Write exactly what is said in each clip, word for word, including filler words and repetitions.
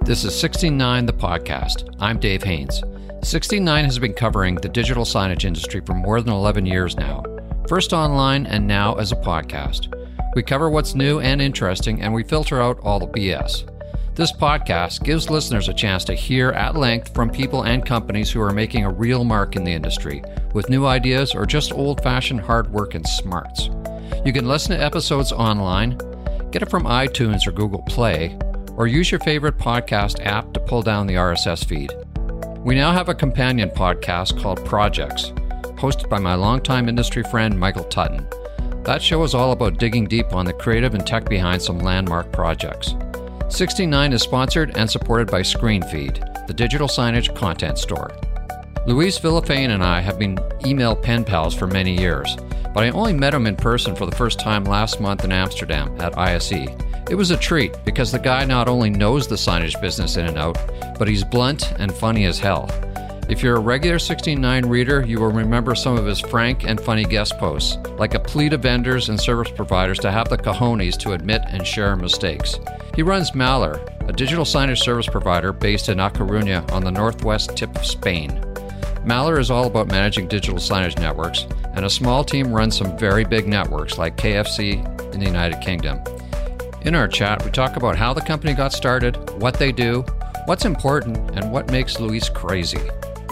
This is sixty-nine the podcast. I'm Dave Haynes. sixty-nine has been covering the digital signage industry for more than eleven years now, first online and now as a podcast. We cover what's new and interesting, and we filter out all the B S. This podcast gives listeners a chance to hear at length from people and companies who are making a real mark in the industry with new ideas or just old-fashioned hard work and smarts. You can listen to episodes online, get it from iTunes or Google Play, or use your favorite podcast app to pull down the R S S feed. We now have a companion podcast called Projects, hosted by my longtime industry friend Michael Tutton. That show is all about digging deep on the creative and tech behind some landmark projects. sixty-nine is sponsored and supported by ScreenFeed, the digital signage content store. Luis Villafane and I have been email pen pals for many years, but I only met him in person for the first time last month in Amsterdam at I S E. It was a treat because the guy not only knows the signage business in and out, but he's blunt and funny as hell. If you're a regular sixty-nine reader, you will remember some of his frank and funny guest posts, like a plea to vendors and service providers to have the cojones to admit and share mistakes. He runs Maller, a digital signage service provider based in A Coruña on the northwest tip of Spain. Maller is all about managing digital signage networks, and a small team runs some very big networks like K F C in the United Kingdom. In our chat, we talk about how the company got started, what they do, what's important, and what makes Luis crazy.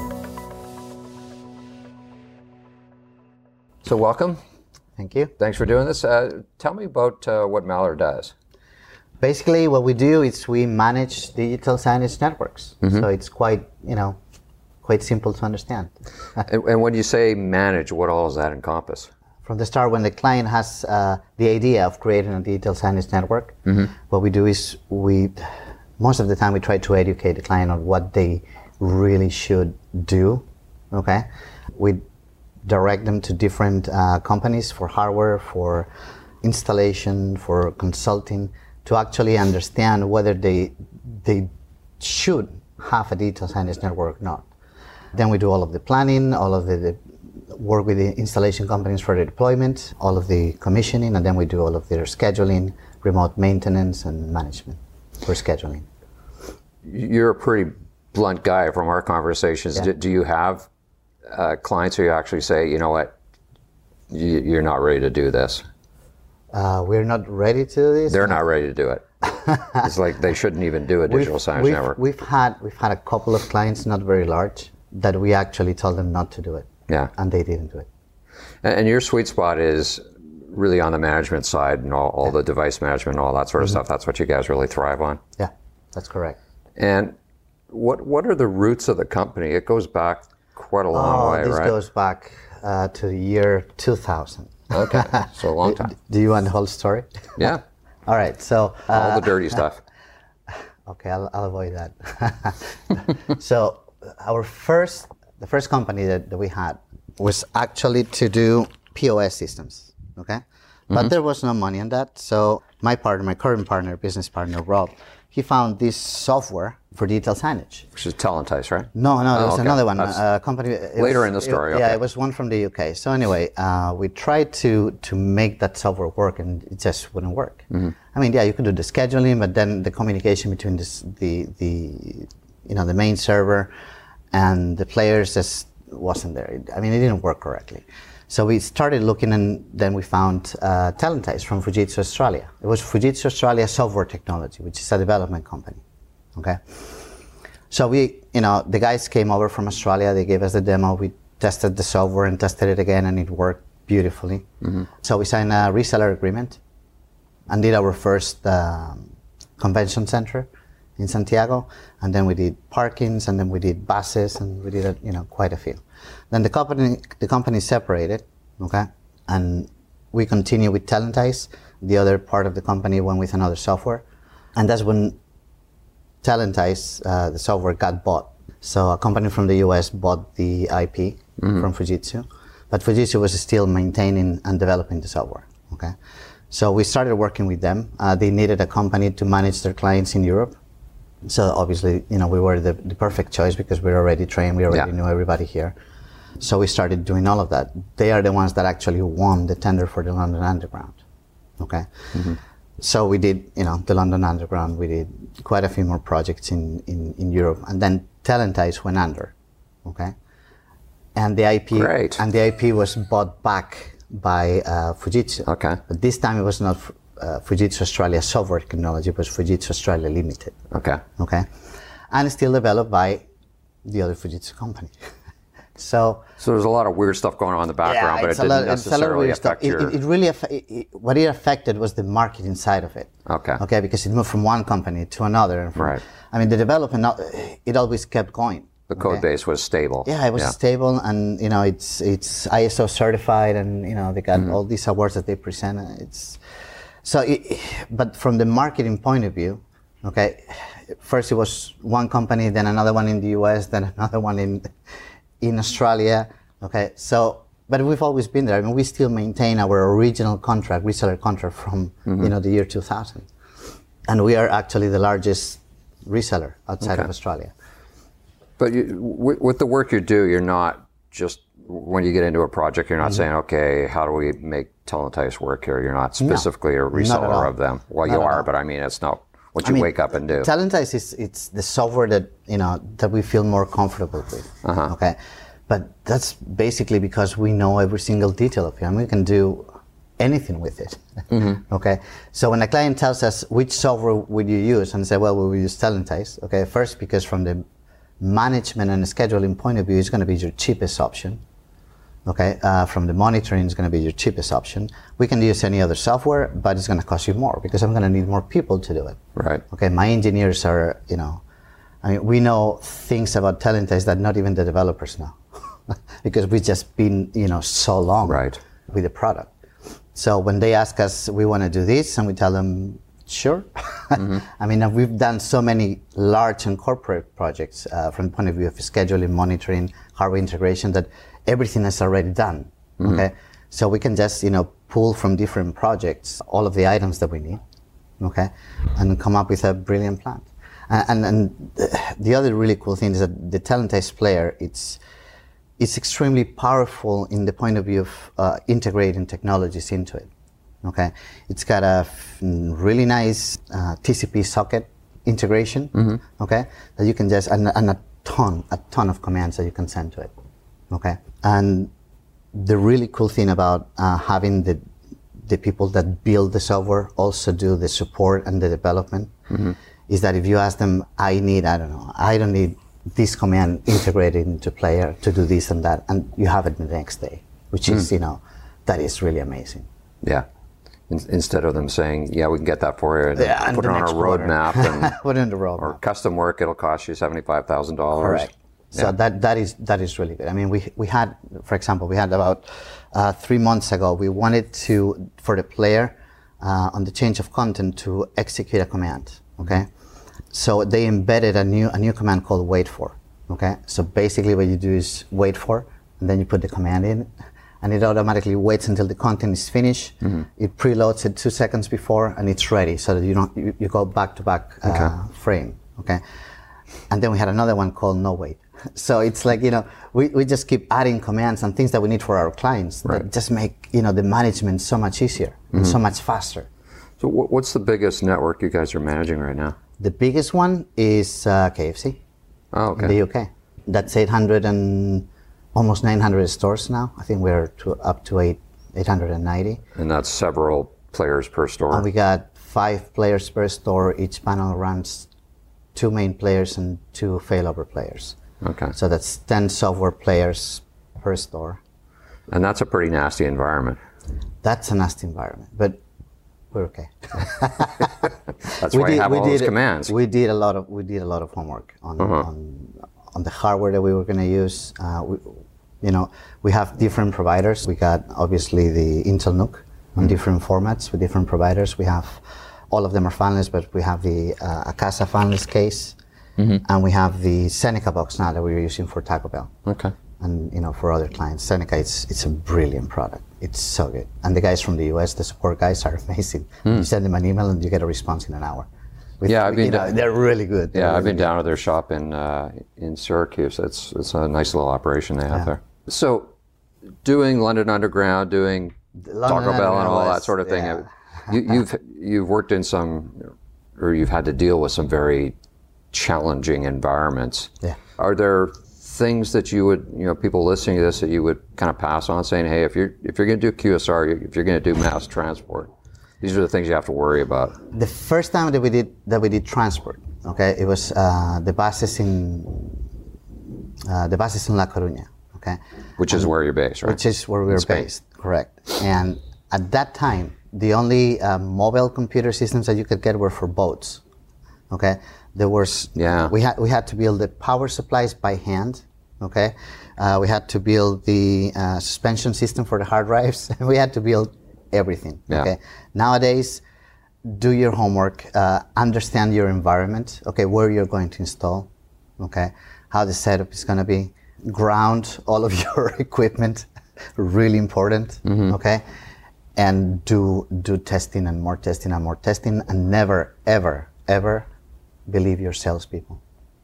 So welcome. Thank you. Thanks for doing this. Uh, tell me about uh, what Maller does. Basically, what we do is we manage digital signage networks. Mm-hmm. So it's quite, you know, quite simple to understand. and, and when you say manage, what all does that encompass? From the start, when the client has uh, the idea of creating a digital signage network, mm-hmm. what we do is we, most of the time, we try to educate the client on what they really should do. Okay, we direct them to different uh, companies for hardware, for installation, for consulting, to actually understand whether they they should have a digital signage network or not. Then we do all of the planning, all of the, the work with the installation companies for the deployment, all of the commissioning, and then we do all of their scheduling, remote maintenance, and management for scheduling. You're a pretty blunt guy from our conversations. Yeah. Do, do you have uh, clients who you actually say, you know what, you, you're not ready to do this? Uh, we're not ready to do this? They're not ready to do it. It's like they shouldn't even do a digital signage we've, network. We've had, we've had a couple of clients, not very large, that we actually told them not to do it. Yeah. And they didn't do it. And, and your sweet spot is really on the management side and all, all yeah. the device management and all that sort of mm-hmm. stuff. That's what you guys really thrive on. Yeah, that's correct. And what what are the roots of the company? It goes back quite a long oh, way, this right? This goes back uh, to the year two thousand. Okay, so a long time. Do you want the whole story? Yeah. All right, so... Uh, all the dirty stuff. Okay, I'll, I'll avoid that. So our first, the first company that, that we had was actually to do P O S systems, okay? Mm-hmm. But there was no money on that, so my partner, my current partner, business partner, Rob, he found this software for digital signage. Which is Talentize, right? No, no, there was oh, okay. another one. That's a company. Later was, in the story, it, okay. Yeah, it was one from the U K. So anyway, uh, we tried to to make that software work, and it just wouldn't work. Mm-hmm. I mean, yeah, you could do the scheduling, but then the communication between this, the the you know the main server and the players just wasn't there. I mean, it didn't work correctly. So we started looking, and then we found uh, Talentize from Fujitsu Australia. It was Fujitsu Australia Software Technology, which is a development company. Okay. So we, you know, the guys came over from Australia. They gave us the demo. We tested the software and tested it again, and it worked beautifully. Mm-hmm. So we signed a reseller agreement and did our first um, convention center in Santiago, and then we did parkings, and then we did buses, and we did, you know, quite a few. Then the company, the company separated, okay, and we continue with Talentize. The other part of the company went with another software, and that's when Talentize, uh, the software, got bought. So a company from the U S bought the I P mm-hmm. from Fujitsu, but Fujitsu was still maintaining and developing the software. Okay, so we started working with them. Uh, they needed a company to manage their clients in Europe. So obviously, you know, we were the, the perfect choice because we were already trained. We already yeah. knew everybody here. So we started doing all of that. They are the ones that actually won the tender for the London Underground. Okay. Mm-hmm. so we did, you know, the London Underground. We did quite a few more projects in, in, in Europe, and then Telentize went under, okay? And the I P Great. and the I P was bought back by uh, Fujitsu. Okay. But this time it was not uh, Fujitsu Australia Software Technology, it was Fujitsu Australia Limited. Okay. Okay. And still developed by the other Fujitsu company. so. So there's a lot of weird stuff going on in the background, Yeah, but it didn't lot, necessarily affect it, your. It, it really aff- it, it, what it affected was the marketing side of it. Okay. Okay, because it moved from one company to another. And from, Right. I mean, the development, it always kept going. The code okay? base was stable. Yeah, it was yeah. stable, and you know, it's it's I S O certified, and you know, they got Mm-hmm. all these awards that they present. It's so, it, but from the marketing point of view, okay, first it was one company, then another one in the U S, then another one in in Australia. Okay, so but we've always been there. I mean, we still maintain our original contract, reseller contract from mm-hmm. you know the year two thousand, and we are actually the largest reseller outside okay. of Australia. But you, with, with the work you do, you're not just, when you get into a project, you're not mm-hmm. saying, okay, how do we make Telentize work here? You're not specifically no, a reseller of them. Well, not you are, all. but I mean, it's not what you I mean, wake up and do. Telentize is it's the software that, you know, that we feel more comfortable with. Uh-huh. Okay. But that's basically because we know every single detail of it, and we can do anything with it. Mm-hmm. Okay. So when a client tells us which software would you use, and say, well, we will use Telentize. Okay. First, because from the management and scheduling point of view, it's going to be your cheapest option. Okay, uh, from the monitoring, it's going to be your cheapest option. We can use any other software, but it's going to cost you more because I'm going to need more people to do it. Right. Okay, my engineers are, you know, I mean, we know things about Telentize that not even the developers know because we've just been, you know, so long right. with the product. So when they ask us, we want to do this, and we tell them, sure. Mm-hmm. I mean, we've done so many large and corporate projects uh, from the point of view of scheduling, monitoring, hardware integration, that everything is already done. Mm-hmm. Okay, so we can just, you know, pull from different projects all of the items that we need. Okay, and come up with a brilliant plan. And and, and the other really cool thing is that the Telentize player, it's it's extremely powerful in the point of view of uh, integrating technologies into it. Okay, it's got a f- really nice uh, T C P socket integration. Mm-hmm. Okay, that you can just and, and a ton, a ton of commands that you can send to it. Okay, and the really cool thing about uh, having the the people that build the software also do the support and the development mm-hmm. is that if you ask them, I need, I don't know, I don't need this command integrated into player to do this and that, and you have it the next day, which mm. is, you know, that is really amazing. Yeah. In, instead of them saying, yeah, we can get that for you, and yeah, put it on a roadmap, and put it in the roadmap. Or custom work, it'll cost you seventy-five thousand dollars. Correct. So yeah. that that is that is really good. I mean, we we had, for example, we had about uh, three months ago, we wanted to, for the player, uh, on the change of content to execute a command. Okay, so they embedded a new a new command called wait for. Okay, so basically what you do is wait for, and then you put the command in, and it automatically waits until the content is finished. Mm-hmm. It preloads it two seconds before, and it's ready, so that you don't you, you go back to back uh, okay. frame. Okay, and then we had another one called no wait. So it's like, you know, we, we just keep adding commands and things that we need for our clients right. that just make, you know, the management so much easier mm-hmm. and so much faster. So what's the biggest network you guys are managing right now? The biggest one is uh, K F C oh, okay. in the U K. That's eight hundred and almost nine hundred stores now. I think we're to, up to eight, eight hundred ninety. And that's several players per store? And we got five players per store. Each panel runs two main players and two failover players. Okay. So that's ten software players per store. And that's a pretty nasty environment. That's a nasty environment, but we're okay. That's why did, you have all did, those commands. We did a lot of we did a lot of homework on uh-huh. on, on the hardware that we were going to use. Uh, we, you know, we have different providers. We got obviously the Intel N U C on mm-hmm. different formats with different providers. We have all of them are fanless, but we have the uh, Akasa fanless case. Mm-hmm. And we have the Seneca box now that we're using for Taco Bell. Okay. And, you know, for other clients. Seneca, it's it's a brilliant product. It's so good. And the guys from the U S, the support guys, are amazing. Mm. You send them an email and you get a response in an hour. With, yeah, I've been. You know, they're really good. They're yeah, really I've been good. down to their shop in uh, in Syracuse. It's it's a nice little operation they have yeah. there. So, doing London Underground, doing London Taco Bell, and all was, that sort of thing. Yeah. you, you've you've worked in some, or you've had to deal with some very challenging environments. Yeah. Are there things that you would, you know, people listening to this that you would kind of pass on, saying, hey, if you're if you're going to do Q S R, if you're going to do mass transport, these are the things you have to worry about? The first time that we did that we did transport, okay, it was uh, the buses in uh, the buses in La Coruña, okay, which is and, where you're based, right? Which is where we were based, correct. And at that time, the only uh, mobile computer systems that you could get were for boats, okay. There was yeah. we had we had to build the power supplies by hand, okay. Uh, we had to build the uh, suspension system for the hard drives. We had to build everything. Yeah. Okay. Nowadays, do your homework, uh, understand your environment. Okay, where you're going to install. Okay, how the setup is going to be. Ground all of your equipment. Really important. Mm-hmm. Okay, and do do testing and more testing and more testing, and never ever ever believe your salespeople.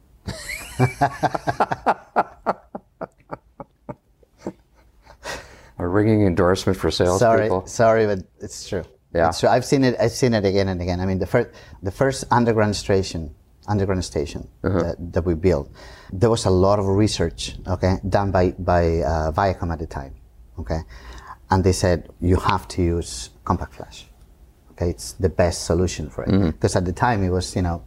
A ringing endorsement for salespeople. Sorry, sorry, but it's true. Yeah, it's true. I've seen it. I've seen it again and again. I mean, the first, the first underground station, underground station uh-huh. that, that we built, there was a lot of research, okay, done by by uh, Viacom at the time, okay, and they said you have to use compact flash, okay, it's the best solution for it because mm-hmm. at the time it was, you know.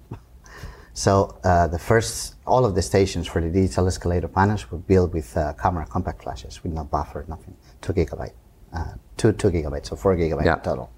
So uh, the first, all of the stations for the digital escalator panels were built with uh, camera compact flashes with no buffer, nothing, two gigabyte, uh, two two gigabytes, so four gigabyte yeah. total.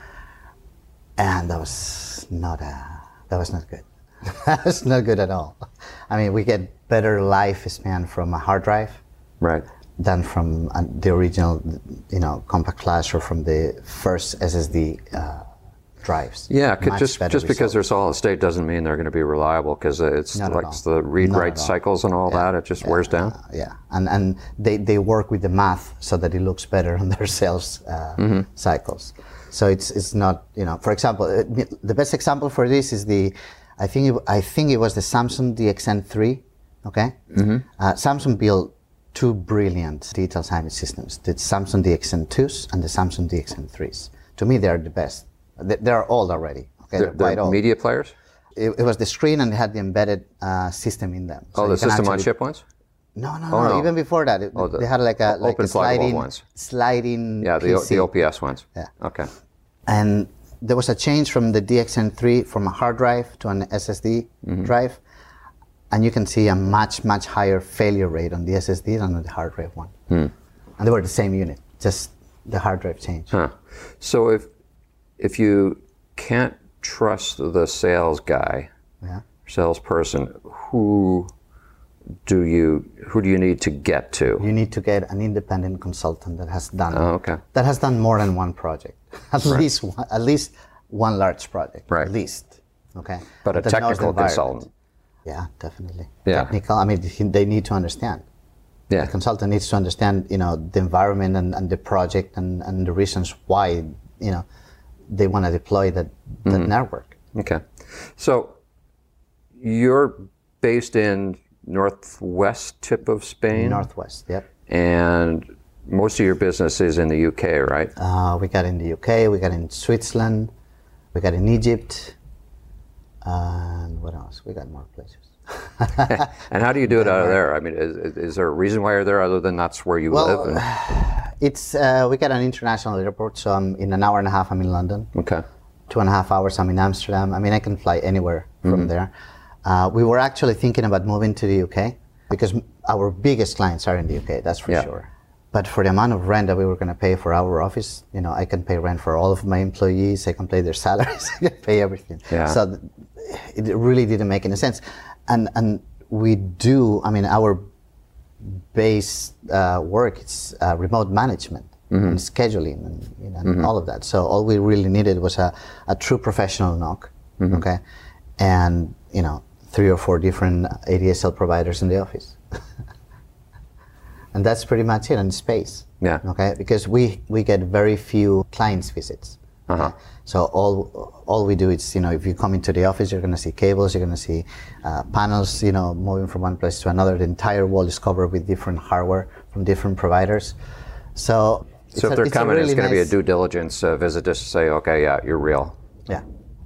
And that was not a, that was not good. That was not good at all. I mean, we get better lifespan from a hard drive, right, than from uh, the original, you know, compact flash or from the first S S D. Uh, drives. Yeah, could just just results. Because they're solid state doesn't mean they're going to be reliable because it's Not like the read-write cycles and all yeah. that. It just yeah. wears down. Uh, yeah, and and they, they work with the math so that it looks better on their sales uh, mm-hmm. cycles. So it's it's not, you know. For example, the best example for this is the, I think it, I think it was the Samsung D X N three. Okay, mm-hmm. uh, Samsung built two brilliant digital signage systems: the Samsung D X N twos and the Samsung D X N threes. To me, they are the best. They're old already. Okay, they're, they're, they're media players? It, it was the screen and it had the embedded uh, system in them. So oh, the system on chip ones? No, no, oh, no, no. Even before that, it, oh, the, they had like a, like open a sliding, ones. sliding Yeah, the, P C. the O P S ones. Yeah. Okay. And there was a change from the D X N three from a hard drive to an S S D mm-hmm. drive. And you can see a much, much higher failure rate on the S S D than on the hard drive one. Hmm. And they were the same unit, just the hard drive changed. Huh. So if if you can't trust the sales guy, yeah. salesperson, who do you who do you need to get to? You need to get an independent consultant that has done oh, okay. that has done more than one project, at right. least one, at least one large project, right. at least. Okay. But a that technical consultant. Yeah, definitely. Yeah. Technical. I mean, they need to understand. Yeah. The consultant needs to understand, you know, the environment and, and the project and, and the reasons why, you know, they want to deploy that, that mm-hmm. network. Okay. So you're based in northwest tip of Spain? Northwest, yep. And most of your business is in the U K, right? Uh, we got in the U K, we got in Switzerland, we got in Egypt, and what else? We got more places. And how do you do it out of there? I mean, is, is there a reason why you're there other than that's where you well, live? And... It's uh, we got an international airport, so I'm in an hour and a half. I'm in London. Okay. Two and a half hours. I'm in Amsterdam. I mean, I can fly anywhere from mm-hmm. there. Uh, we were actually thinking about moving to the U K because our biggest clients are in the U K. That's for yeah. sure. But for the amount of rent that we were going to pay for our office, you know, I can pay rent for all of my employees. I can pay their salaries. I can pay everything. Yeah. So th- it really didn't make any sense. And and we do. I mean, our base uh, work it's uh, remote management mm-hmm. and scheduling and, you know, and mm-hmm. all of that. So all we really needed was a, a true professional N O C, mm-hmm. okay, and you know three or four different A D S L providers in the office, and that's pretty much it. And space, yeah, okay, because we we get very few clients visits. Uh-huh. Okay? So all all we do is, you know, if you come into the office, you're going to see cables, you're going to see uh, panels, you know, moving from one place to another. The entire wall is covered with different hardware from different providers. So So if a, they're coming, really it's going to nice, be a due diligence uh, visit just to say, okay, yeah, you're real. Yeah.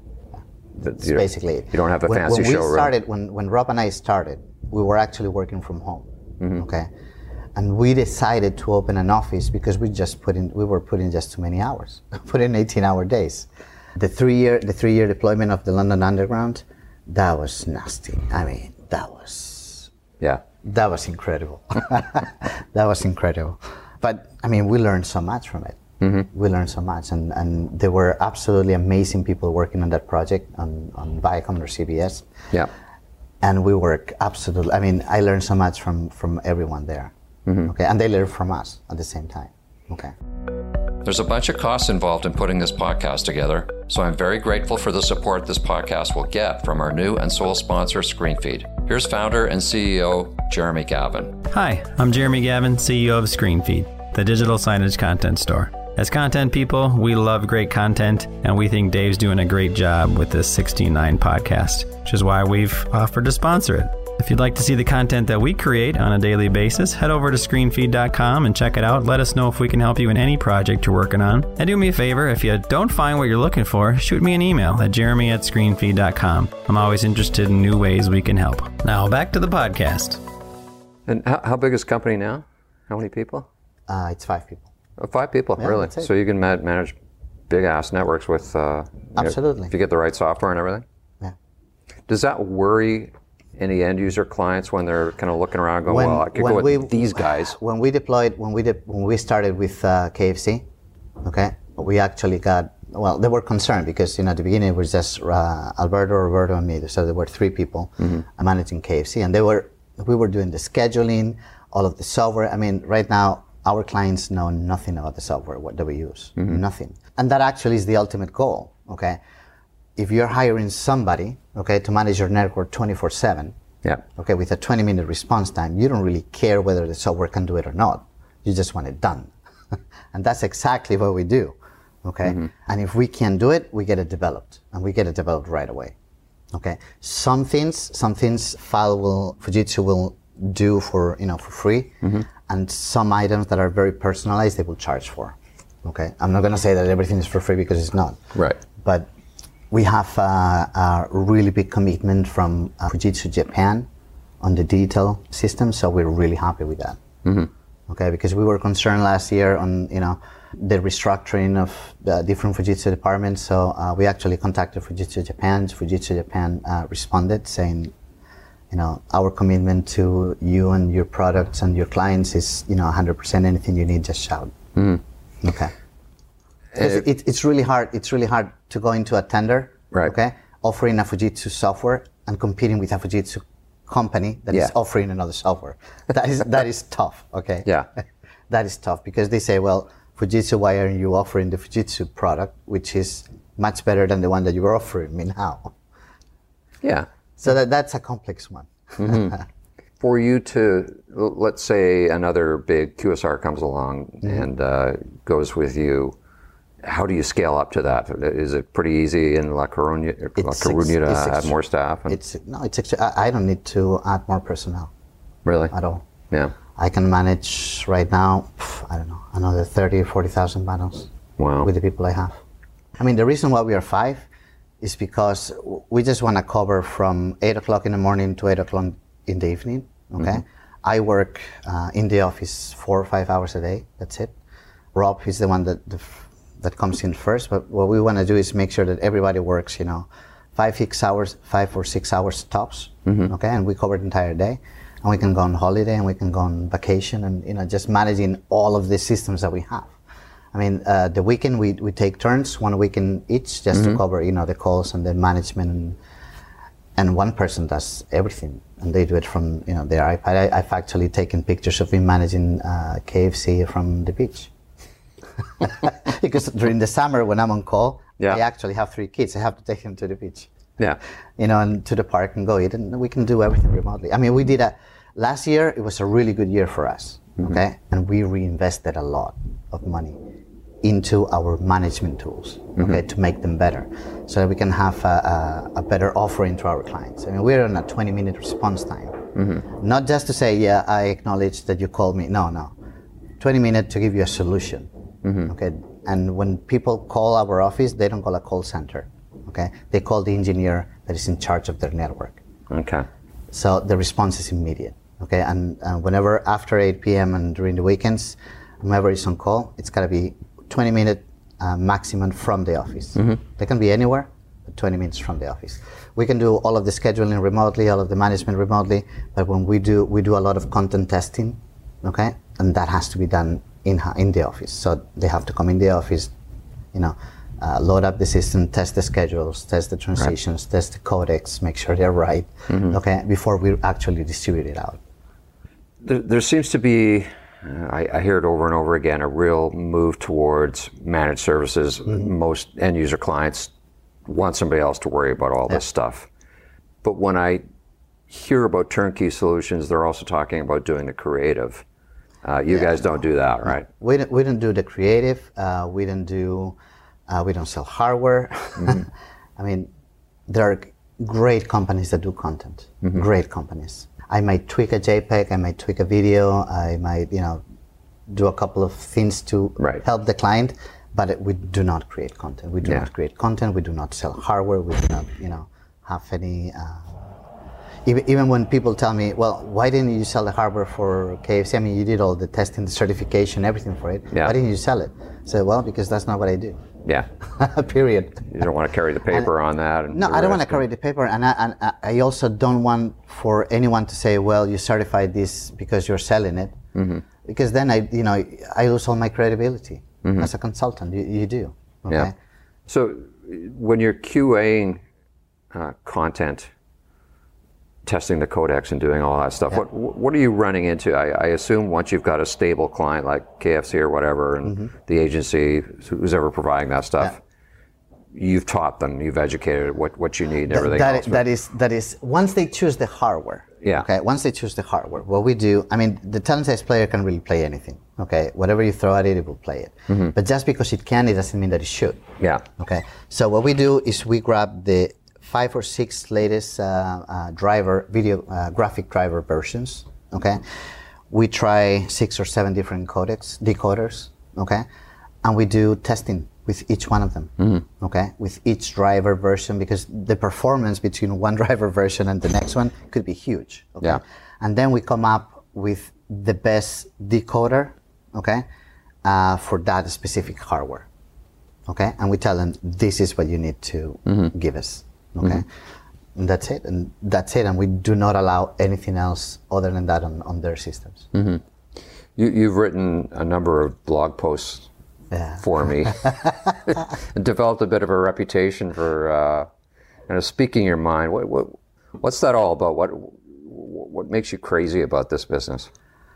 That's basically it. You don't have a when, fancy when we showroom. started, when, when Rob and I started, we were actually working from home, mm-hmm. okay? And we decided to open an office because we just put in, we were putting just too many hours, put in eighteen hour days. The three year, the three year deployment of the London Underground, that was nasty. I mean, that was, yeah, that was incredible. That was incredible. But I mean, we learned so much from it. Mm-hmm. We learned so much, and, and there were absolutely amazing people working on that project on, on Viacom or C B S. Yeah. And we work absolutely, I mean, I learned so much from, from everyone there. Mm-hmm. Okay, and they learn from us at the same time. Okay. There's a bunch of costs involved in putting this podcast together, so I'm very grateful for the support this podcast will get from our new and sole sponsor, ScreenFeed. Here's founder and C E O, Jeremy Gavin. Hi, I'm Jeremy Gavin, C E O of ScreenFeed, the digital signage content store. As content people, we love great content, and we think Dave's doing a great job with this sixteen nine podcast, which is why we've offered to sponsor it. If you'd like to see the content that we create on a daily basis, head over to screen feed dot com and check it out. Let us know if we can help you in any project you're working on. And do me a favor, if you don't find what you're looking for, shoot me an email at jeremy at screen feed dot com. I'm always interested in new ways we can help. Now, back to the podcast. And how, how big is the company now? How many people? Uh, it's five people. Oh, five people, yeah, really? So you can ma- manage big-ass networks with... Uh, Absolutely. know, if you get the right software and everything? Yeah. Does that worry any end-user clients when they're kind of looking around going, when, well, I could go with we, these guys? When we deployed, when we, de- when we started with uh, K F C, okay, we actually got, well, they were concerned because, you know, at the beginning it was just uh, Alberto, Roberto, and me. So there were three people mm-hmm. managing K F C, and they were, we were doing the scheduling, all of the software. I mean, right now, our clients know nothing about the software what that we use, mm-hmm. nothing. And that actually is the ultimate goal, okay? If you're hiring somebody, okay, to manage your network twenty-four seven, yeah, okay, with a twenty minute response time, you don't really care whether the software can do it or not. You just want it done. And that's exactly what we do, okay? Mm-hmm. And if we can do it, we get it developed, and we get it developed right away, okay? Some things, some things File will, Fujitsu will do for, you know, for free, mm-hmm. and some items that are very personalized, they will charge for, okay? I'm not gonna say that everything is for free because it's not. Right. But we have uh, a really big commitment from uh, Fujitsu Japan on the digital system, so we're really happy with that. Mm-hmm. Okay, because we were concerned last year on, you know, the restructuring of the different Fujitsu departments, so uh, we actually contacted Fujitsu Japan. Fujitsu Japan uh, responded saying, you know, our commitment to you and your products and your clients is, you know, one hundred percent. Anything you need, just shout. Mm-hmm. Okay. Uh, it, it's really hard. It's really hard to go into a tender, right. okay, offering a Fujitsu software and competing with a Fujitsu company that yeah. is offering another software. That is that is tough. Okay. Yeah. That is tough because they say, well, Fujitsu, why aren't you offering the Fujitsu product, which is much better than the one that you are offering me now? Yeah. So that that's a complex one. Mm-hmm. For you to, let's say another big Q S R comes along mm-hmm. and uh, goes with you, how do you scale up to that? Is it pretty easy in La Coruña, La Coruña to add extra, more staff? And it's no, it's extra, I don't need to add more personnel. Really? At all. Yeah. I can manage right now, I don't know, another thirty or forty thousand panels. Wow. With the people I have. I mean, the reason why we are five is because we just want to cover from eight o'clock in the morning to eight o'clock in the evening, okay? Mm-hmm. I work uh, in the office four or five hours a day, that's it. Rob is the one that the, that comes in first, but what we want to do is make sure that everybody works, you know, five, six hours, five or six hours tops, mm-hmm. okay? And we cover the entire day. And we can go on holiday and we can go on vacation and, you know, just managing all of the systems that we have. I mean, uh, the weekend we, we take turns, one weekend each, just mm-hmm. to cover, you know, the calls and the management, and, and one person does everything, and they do it from, you know, their iPad. I, I've actually taken pictures of me managing uh, K F C from the beach. Because during the summer when I'm on call, yeah. I actually have three kids. I have to take them to the beach. Yeah. You know, and to the park and go eat, and we can do everything remotely. I mean, we did a, last year it was a really good year for us, mm-hmm. okay? And we reinvested a lot of money into our management tools, okay, mm-hmm. to make them better, so that we can have a, a, a better offering to our clients. I mean, we're on a twenty minute response time. Mm-hmm. Not just to say, yeah, I acknowledge that you called me. No, no. twenty minutes to give you a solution, Mm-hmm. Okay, and when people call our office, they don't call a call center. Okay, they call the engineer that is in charge of their network. Okay. So the response is immediate. Okay, and uh, whenever after eight p.m. and during the weekends, whoever is on call, it's got to be twenty minute uh, maximum from the office. Mm-hmm. They can be anywhere, but twenty minutes from the office. We can do all of the scheduling remotely, all of the management remotely, but when we do, we do a lot of content testing, okay, and that has to be done in in the office. So they have to come in the office, you know, uh, load up the system, test the schedules, test the transitions, right. test the codecs, make sure they're right, mm-hmm. okay, before we actually distribute it out. There, there seems to be, uh, I, I hear it over and over again, a real move towards managed services. Mm-hmm. Most end user clients want somebody else to worry about all yeah. this stuff. But when I hear about turnkey solutions, they're also talking about doing the creative. Uh, you yeah, guys don't do that, right? We don't, we don't do the creative. Uh, we don't do, uh, we don't sell hardware. Mm-hmm. I mean, there are great companies that do content, mm-hmm. great companies. I might tweak a JPEG, I might tweak a video, I might, you know, do a couple of things to right. help the client, but it, we do not create content. We do yeah. not create content. We do not sell hardware. We do not, you know, have any. Uh, even even when people tell me, well, why didn't you sell the hardware for K F C? I mean, you did all the testing, the certification, everything for it. Yeah. Why didn't you sell it? I said, well, because that's not what I do. Yeah. Period. You don't want to carry the paper and, on that. And no, I don't want to carry the paper, and I, and I also don't want for anyone to say, well, you certified this because you're selling it, mm-hmm. because then I, you know, I lose all my credibility. Mm-hmm. As a consultant, you, you do. Okay? Yeah. So when you're QAing uh, content, testing the codecs and doing all that stuff, yeah. what what are you running into? I, I assume once you've got a stable client like K F C or whatever, and mm-hmm. the agency, who's ever providing that stuff, yeah. you've taught them, you've educated what, what you need and everything that, else. That is, that is, once they choose the hardware, yeah. okay, once they choose the hardware, what we do, I mean, the talent-based player can really play anything. Okay, whatever you throw at it, it will play it. Mm-hmm. But just because it can, it doesn't mean that it should. Yeah. Okay. So what we do is we grab the five or six latest uh, uh, driver, video, uh, graphic driver versions. Okay. We try six or seven different codecs, decoders. Okay. And we do testing with each one of them. Mm-hmm. Okay. With each driver version, because the performance between one driver version and the next one could be huge. Okay. Yeah. And then we come up with the best decoder. Okay, uh, for that specific hardware. Okay, and we tell them this is what you need to mm-hmm. give us. Okay, mm-hmm. and that's it, and that's it, and we do not allow anything else other than that on, on their systems. Mm-hmm. You, you've written a number of blog posts yeah. for me, and developed a bit of a reputation for uh, kind of speaking your mind. What, what what's that all about? What what makes you crazy about this business?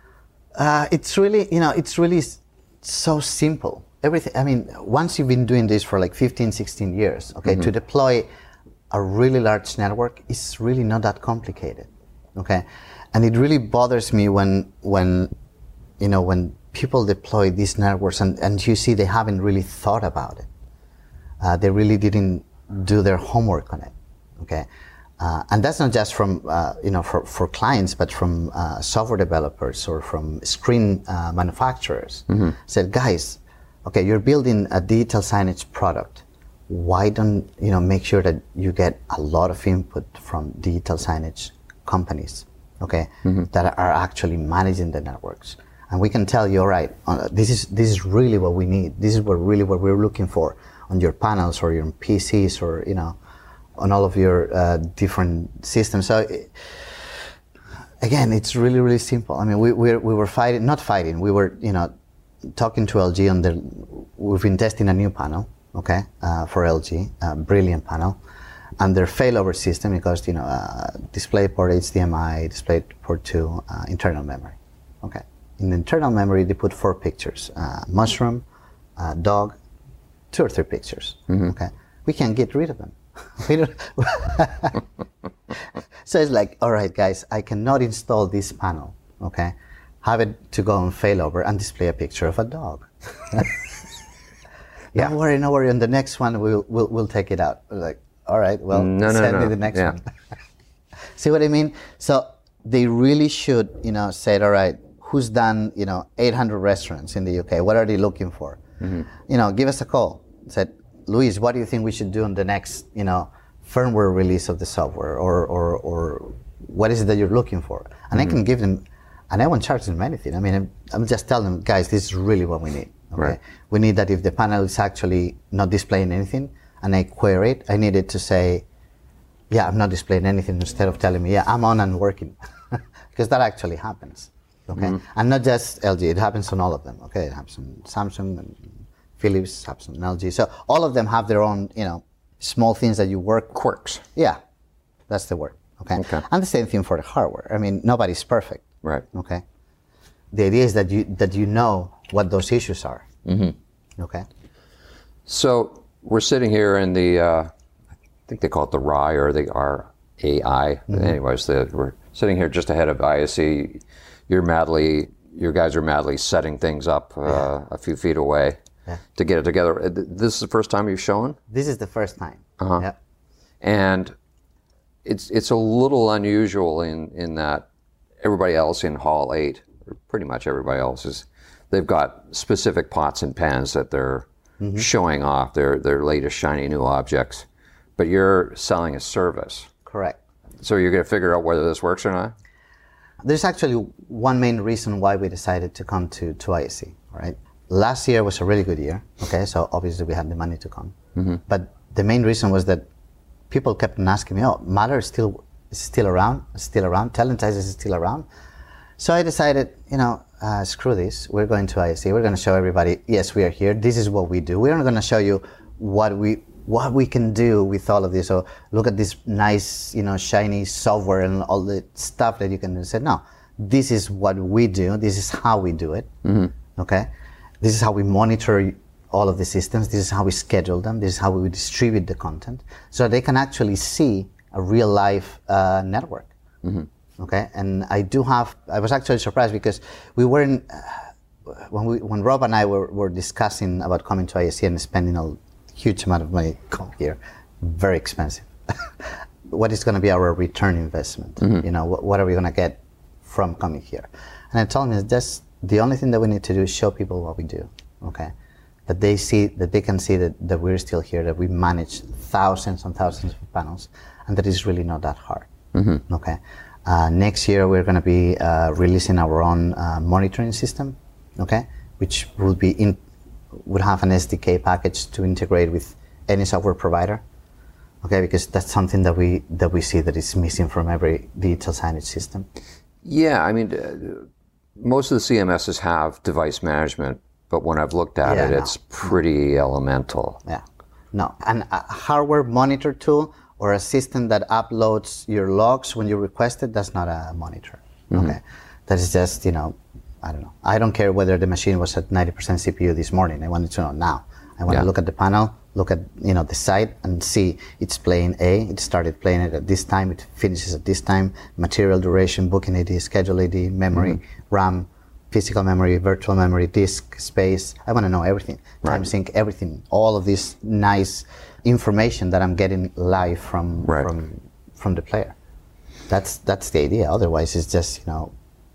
Uh, it's really, you know, it's really so simple. Everything, I mean, once you've been doing this for like fifteen, sixteen years, okay, mm-hmm. to deploy a really large network is really not that complicated, okay? And it really bothers me when, when you know, when people deploy these networks and, and you see they haven't really thought about it. Uh, they really didn't do their homework on it, okay? Uh, and that's not just from, uh, you know, for, for clients, but from uh, software developers or from screen uh, manufacturers. Mm-hmm. Said, guys, okay, you're building a digital signage product. Why don't, you know, make sure that you get a lot of input from digital signage companies, okay, mm-hmm. that are actually managing the networks. And we can tell you, all right, uh, this is this is really what we need. This is what really what we're looking for on your panels or your P Cs or, you know, on all of your uh, different systems. So it, again, it's really, really simple. I mean, we we we were fighting, not fighting. We were, you know, talking to L G on the. We've been testing a new panel, okay, uh, for L G, a brilliant panel, and their failover system because you know uh, DisplayPort H D M I, DisplayPort two, uh, internal memory, okay. In the internal memory, they put four pictures: uh, mushroom, uh, dog, two or three pictures. Mm-hmm. Okay, we can't get rid of them. We don't so it's like, all right, guys, I cannot install this panel, okay? Have it to go on failover and display a picture of a dog. Yeah. Don't worry, no worry. On the next one, we'll we'll, we'll take it out. We're like, all right, well, no, send no, me no. the next yeah. one. See what I mean? So they really should, you know, say, all right, who's done, you know, eight hundred restaurants in the U K? What are they looking for? mm-hmm. you know, give us a call. Said, Luis, what do you think we should do on the next, you know, firmware release of the software, or or, or what is it that you're looking for? And mm-hmm. I can give them, and I won't charge them anything. I mean, I'm, I'm just telling them, guys, this is really what we need. Okay, right. We need that if the panel is actually not displaying anything, and I query it, I need it to say, yeah, I'm not displaying anything, instead of telling me, yeah, I'm on and working, because that actually happens. Okay, mm-hmm. and not just L G, it happens on all of them. Okay, it happens on Samsung and Philips, happens on L G. So all of them have their own, you know, small things that you work. Quirks. Yeah, that's the word. Okay? okay. And the same thing for the hardware. I mean, nobody's perfect. Right. Okay. The idea is that you that you know what those issues are. Mm-hmm. Okay. So we're sitting here in the, uh, I think they call it the R I or the R A I. Mm-hmm. Anyways, the, we're sitting here just ahead of I S E. You're madly, your guys are madly setting things up uh, yeah. a few feet away yeah. to get it together. This is the first time you've shown? This is the first time. Uh-huh. Yeah. And it's it's a little unusual in, in that everybody else in Hall eight, or pretty much everybody else, is they've got specific pots and pans that they're mm-hmm. showing off, their their latest shiny new objects. But you're selling a service. Correct. So you're going to figure out whether this works or not? There's actually one main reason why we decided to come to, to I S E, right? Last year was a really good year, okay? So obviously we had the money to come. Mm-hmm. But the main reason was that people kept asking me, oh, Matter is still, is still around, still around, Telentize is still around. So I decided, you know, uh, screw this, we're going to I S E, we're going to show everybody, yes, we are here, this is what we do. We're not going to show you what we what we can do with all of this. So look at this nice, you know, shiny software and all the stuff that you can do. Say, no, this is what we do. This is how we do it. Mm-hmm. Okay. This is how we monitor all of the systems. This is how we schedule them. This is how we distribute the content, so they can actually see a real life uh, network. Mm-hmm. Okay. And I do have, I was actually surprised because we weren't, uh, when we, when Rob and I were, were discussing about coming to I S E and spending a huge amount of money come here, very expensive. What is going to be our return investment? Mm-hmm. You know, what, what are we going to get from coming here? And I told him, just the only thing that we need to do is show people what we do. Okay, that they see, that they can see that, that we're still here, that we manage thousands and thousands of panels, and that it's really not that hard. Mm-hmm. Okay, uh, next year we're going to be uh, releasing our own uh, monitoring system. Okay, which will be in. would have an S D K package to integrate with any software provider, okay? Because that's something that we that we see that is missing from every digital signage system. Yeah, I mean, uh, most of the C M Ss have device management, but when I've looked at yeah, it, no, it's pretty no. elemental. Yeah, no, and a hardware monitor tool or a system that uploads your logs when you request it, that's not a monitor, mm-hmm. okay? That is just, you know, I don't know. I don't care whether the machine was at ninety percent C P U this morning. I wanted to know now. I want yeah. to look at the panel, look at, you know, the site and see it's playing A. It started playing it at this time. It finishes at this time. Material duration, booking I D, schedule I D, memory, mm-hmm. RAM, physical memory, virtual memory, disk, space. I want to know everything. Right. Time sync, everything. All of this nice information that I'm getting live from right. from from the player. That's that's the idea. Otherwise, it's just, you know,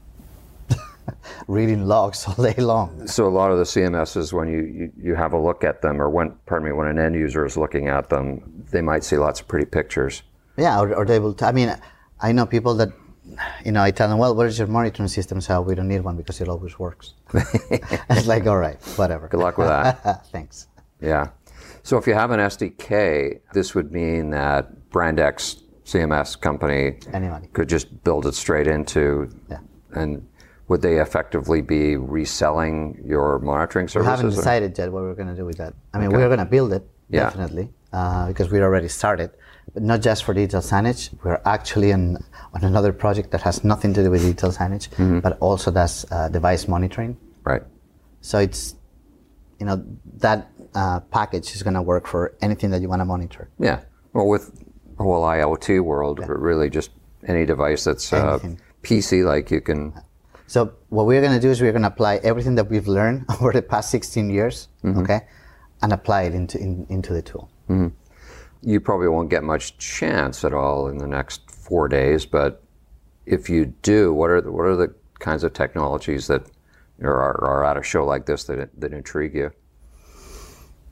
reading logs all day long. So a lot of the C M Ss, when you, you, you have a look at them, or when, pardon me, when an end user is looking at them, they might see lots of pretty pictures. Yeah, or, or they will, t- I mean, I know people that, you know, I tell them, well, where's your monitoring system? So we don't need one because it always works. It's like, all right, whatever. Good luck with that. Thanks. Yeah. So if you have an S D K, this would mean that Brand X C M S company Anybody. could just build it straight into, yeah. and would they effectively be reselling your monitoring services? We haven't decided yet what we're going to do with that. I mean, okay. we're going to build it, yeah. definitely, uh, because we already started. But not just for digital signage. We're actually on, on another project that has nothing to do with digital signage, mm-hmm. but also does uh, device monitoring. Right. So it's, you know, that uh, package is going to work for anything that you want to monitor. Yeah. Well, with the whole I O T world, yeah. really just any device that's uh, P C-like, you can... So what we're going to do is we're going to apply everything that we've learned over the past sixteen years, mm-hmm. okay, and apply it into in, into the tool. Mm-hmm. You probably won't get much chance at all in the next four days, but if you do, what are the, what are the kinds of technologies that are, are at a show like this that that intrigue you?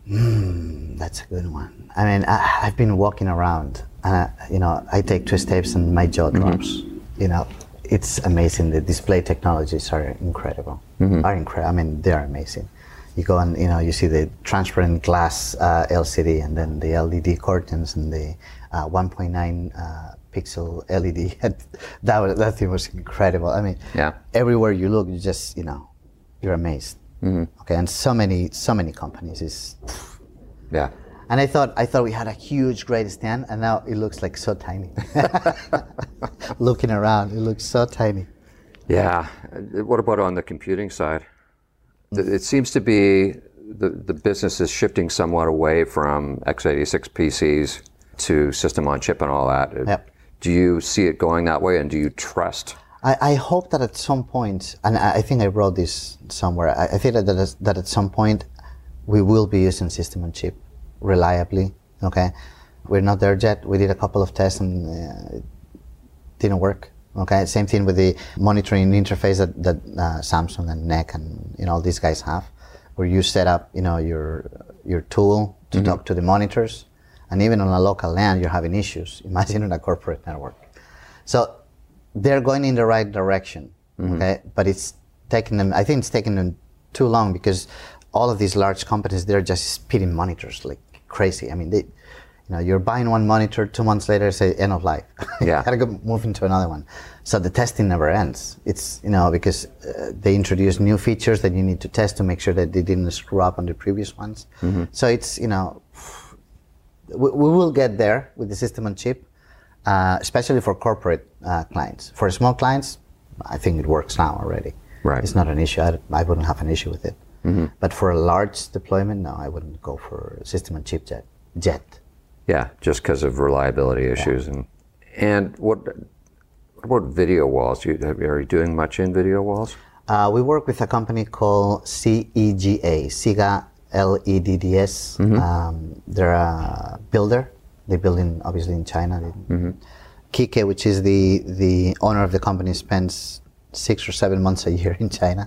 Mm, that's a good one. I mean, I, I've been walking around, and I, you know, I take two steps and my jaw drops. Mm-hmm. You know, it's amazing. The display technologies are incredible. Mm-hmm. Are incredible. I mean, they are amazing. You go and you know, you see the transparent glass uh, L C D, and then the L E D curtains, and the uh, one point nine uh, pixel L E D. that was, that thing was incredible. I mean, yeah. Everywhere you look, you just you know, you're amazed. Mm-hmm. Okay, and so many, so many companies is. Yeah. And I thought, I thought we had a huge, great stand, and now it looks like so tiny. Looking around, it looks so tiny. Yeah. What about on the computing side? It seems to be the, the business is shifting somewhat away from x eighty-six P Cs to system on chip and all that. Yep. Do you see it going that way, and do you trust? I, I hope that at some point, and I, I think I wrote this somewhere, I, I think that, that, that at some point we will be using system on chip reliably, okay? We're not there yet. We did a couple of tests and uh, it didn't work. Okay, same thing with the monitoring interface that, that uh, Samsung and N E C and you know all these guys have, where you set up you know your your tool to mm-hmm. talk to the monitors, and even on a local LAN you're having issues. Imagine on a corporate network. So they're going in the right direction. Mm-hmm. Okay, but it's taking them. I think it's taking them too long because all of these large companies they're just spitting monitors like crazy. I mean they. You know, you're buying one monitor, two months later, say end of life. Yeah. You gotta go move into another one. So the testing never ends. It's, you know, because uh, they introduce new features that you need to test to make sure that they didn't screw up on the previous ones. Mm-hmm. So it's, you know, we, we will get there with the system on chip, uh, especially for corporate uh, clients. For small clients, I think it works now already. Right. It's not an issue. I, I wouldn't have an issue with it. Mm-hmm. But for a large deployment, no, I wouldn't go for system on chip jet. jet. Yeah, just because of reliability issues. Yeah. and and what, what about video walls? You, are you doing much in video walls? Uh, we work with a company called C E G A, SIGA L E D D S. Mm-hmm. Um, they're a builder. They build in obviously in China. Mm-hmm. Kike, which is the the owner of the company, spends six or seven months a year in China,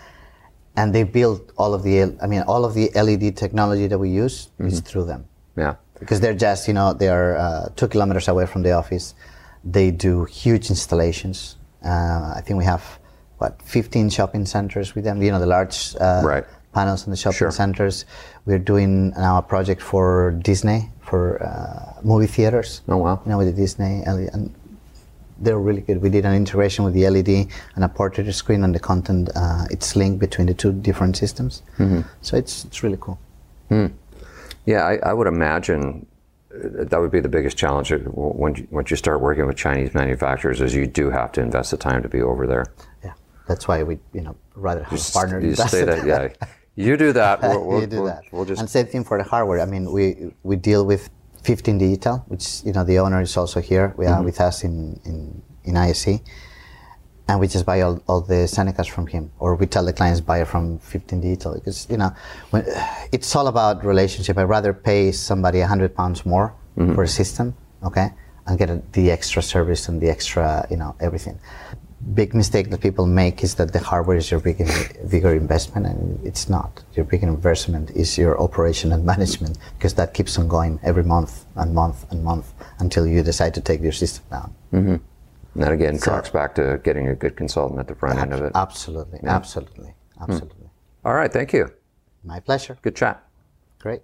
and they build all of the I mean all of the L E D technology that we use mm-hmm. is through them. Yeah. Because they're just, you know, they are uh, two kilometers away from the office. They do huge installations. Uh, I think we have, what, fifteen shopping centers with them, you know, the large uh, right. panels in the shopping sure. centers. We're doing now a project for Disney, for uh, movie theaters. Oh, wow. You know, with the Disney, and they're really good. We did an integration with the L E D and a portrait screen, and the content, uh, it's linked between the two different systems. Mm-hmm. So it's it's really cool. Mm. Yeah, I, I would imagine that would be the biggest challenge when you, once you start working with Chinese manufacturers, is you do have to invest the time to be over there. Yeah, that's why we, you know, rather have just, a partner. You stay that, yeah, you do that. We'll, we'll, you do we'll, that. We'll just. And same thing for the hardware. I mean, we we deal with fifteen Digital, which you know the owner is also here. We are mm-hmm. with us in in in I S C. And we just buy all, all the Senecas from him, or we tell the clients buy it from fifteen Digital, because you know when, it's all about relationship. I'd rather pay somebody a hundred pounds more mm-hmm. for a system, okay, and get a, the extra service and the extra, you know, everything. Big mistake that people make is that the hardware is your big, bigger investment, and it's not. Your big investment is your operation and management, because that keeps on going every month and month and month until you decide to take your system down. Mm-hmm. And that again so, tracks back to getting a good consultant at the front ab- end of it. Absolutely, yeah. absolutely, absolutely. Hmm. All right, thank you. My pleasure. Good chat. Great.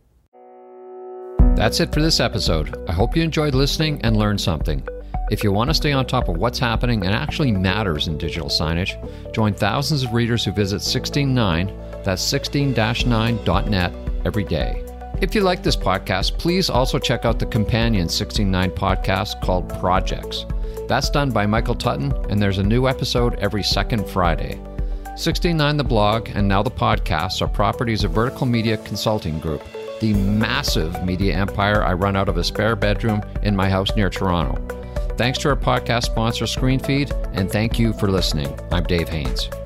That's it for this episode. I hope you enjoyed listening and learned something. If you want to stay on top of what's happening and actually matters in digital signage, join thousands of readers who visit sixteen nine, that's sixteen dash nine dot net, every day. If you like this podcast, please also check out the companion sixteen nine podcast called Projects. That's done by Michael Tutton, and there's a new episode every second Friday. sixteen nine the blog and now the podcast are properties of Vertical Media Consulting Group, the massive media empire I run out of a spare bedroom in my house near Toronto. Thanks to our podcast sponsor, ScreenFeed, and thank you for listening. I'm Dave Haynes.